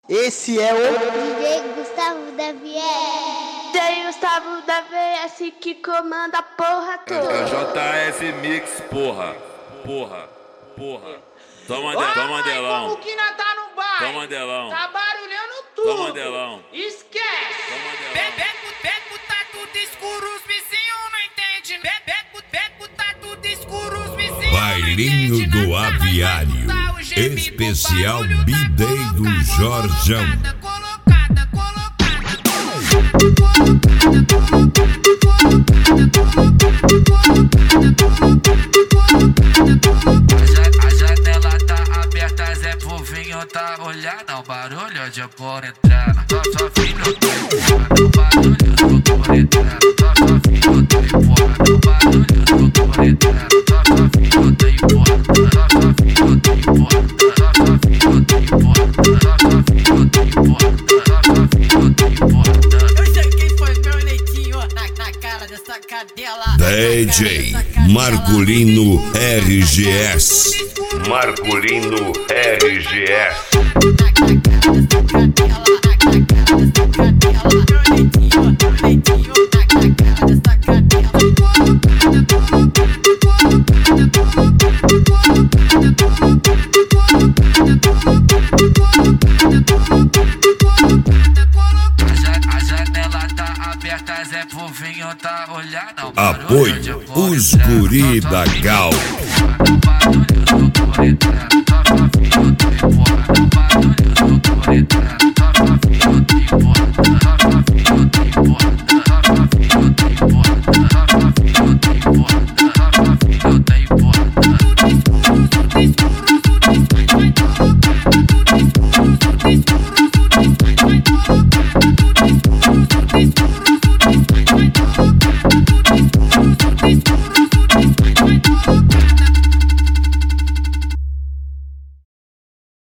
Esse é o DJ Gustavo da VS. DJ Gustavo da VS que comanda a porra toda. É o JF Mix, porra. Toma Mandelão. Como que nós tá no baile? Toma Mandelão. Tá barulhando tudo. Toma Mandelão. Esquece. Beco tá tudo escuro, os vizinhos não entendem. Beco tá tudo escuro, os vizinhos não entendem. Bailinho do Aviário, especial B-Day do Jorjão. A janela tá aberta, Zé Povinho tá olhando o barulho de por entrando. Só filho do empurrado, o barulho do por entrando. Só filho do empurrado, o barulho do por entrando. Só filho do empurrado, só filho do empurrado, só filho do empurrado, só filho do empurrado, só filho do empurrado. Eu sei quem foi meu leitinho na cara dessa cadela. DJ Marcolino RGS. Marcolino RGS. A janela tá aberta, Zé Povinho tá olhando. Apoio os guri da Gal. O barulho do por entrando. Só filho do empurrado, o barulho do